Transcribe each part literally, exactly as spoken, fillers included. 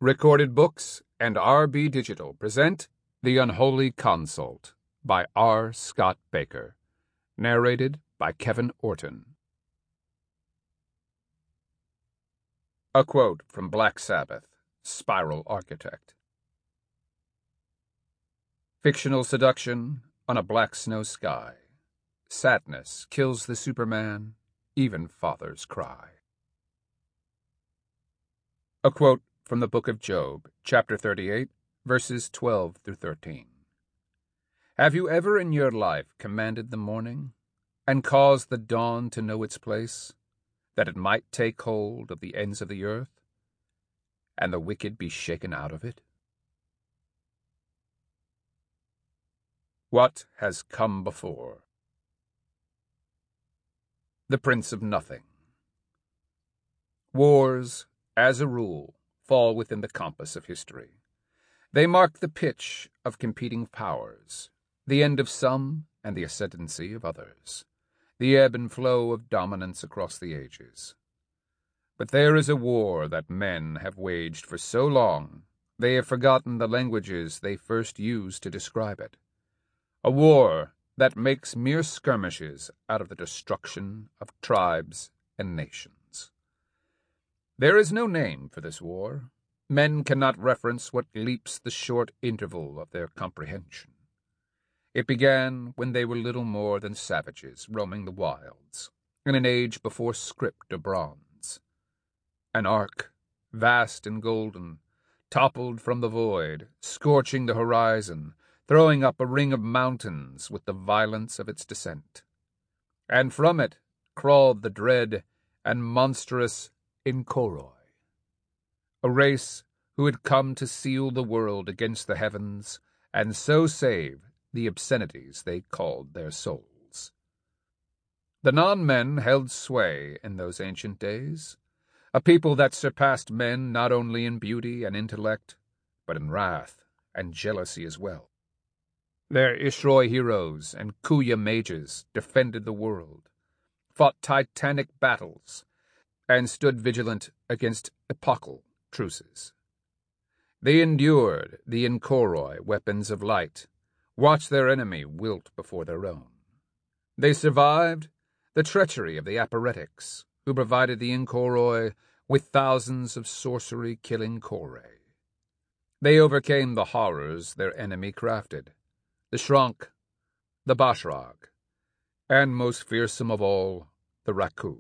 Recorded Books and R B Digital present The Unholy Consult by R. Scott Baker. Narrated by Kevin Orton. A quote from Black Sabbath, Spiral Architect. Fictional seduction on a black snow sky. Sadness kills the Superman, even fathers cry. A quote from the Book of Job, chapter thirty-eight, verses twelve through thirteen. Have you ever in your life commanded the morning, and caused the dawn to know its place, that it might take hold of the ends of the earth, and the wicked be shaken out of it? What has come before? The Prince of Nothing. Wars, as a rule, fall within the compass of history. They mark the pitch of competing powers, the end of some and the ascendancy of others, the ebb and flow of dominance across the ages. But there is a war that men have waged for so long they have forgotten the languages they first used to describe it. A war that makes mere skirmishes out of the destruction of tribes and nations. There is no name for this war. Men cannot reference what leaps the short interval of their comprehension. It began when they were little more than savages roaming the wilds, in an age before script or bronze. An ark, vast and golden, toppled from the void, scorching the horizon, throwing up a ring of mountains with the violence of its descent. And from it crawled the dread and monstrous Inkoroi, a race who had come to seal the world against the heavens and so save the obscenities they called their souls. The non-men held sway in those ancient days, a people that surpassed men not only in beauty and intellect, but in wrath and jealousy as well. Their Ishroi heroes and Kuya mages defended the world, fought titanic battles, and stood vigilant against epochal truces. They endured the Inkoroi weapons of light, watched their enemy wilt before their own. They survived the treachery of the Aparetics, who provided the Inkoroi with thousands of sorcery-killing Kore. They overcame the horrors their enemy crafted, the Shrunk, the Bashrag, and most fearsome of all, the Raku.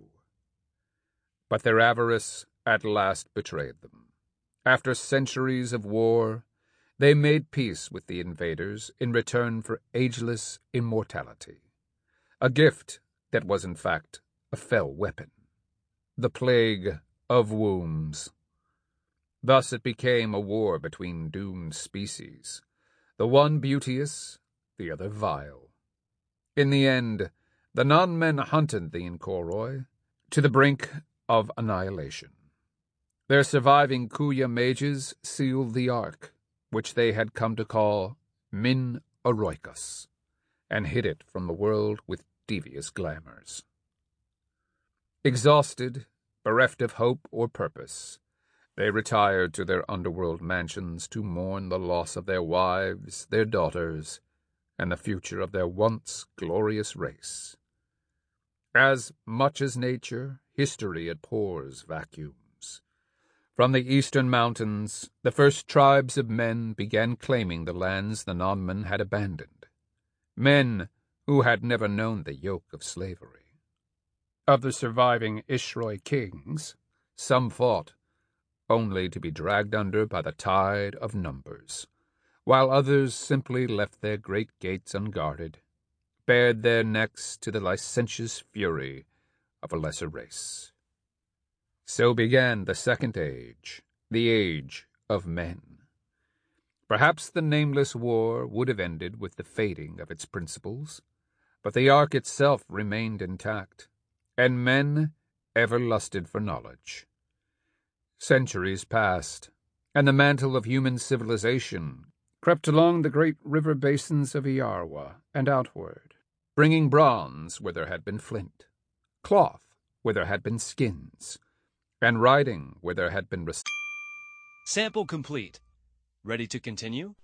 But their avarice at last betrayed them. After centuries of war, they made peace with the invaders in return for ageless immortality, a gift that was in fact a fell weapon, the plague of wombs. Thus it became a war between doomed species, the one beauteous, the other vile. In the end, the non-men hunted the Inkoroi to the brink of annihilation. Their surviving Kuya mages sealed the Ark, which they had come to call Min Oroikas, and hid it from the world with devious glamours. Exhausted, bereft of hope or purpose, they retired to their underworld mansions to mourn the loss of their wives, their daughters, and the future of their once glorious race. As much as nature, history abhors vacuums. From the eastern mountains, the first tribes of men began claiming the lands the non-men had abandoned, men who had never known the yoke of slavery. Of the surviving Ishroi kings, some fought, only to be dragged under by the tide of numbers, while others simply left their great gates unguarded, bared their necks to the licentious fury of a lesser race. So began the second age, the age of men. Perhaps the nameless war would have ended with the fading of its principles, but the Ark itself remained intact, and men ever lusted for knowledge. Centuries passed, and the mantle of human civilization crept along the great river basins of Iarwa and outward, bringing bronze where there had been flint, cloth where there had been skins, and writing where there had been rest- Sample complete. Ready to continue?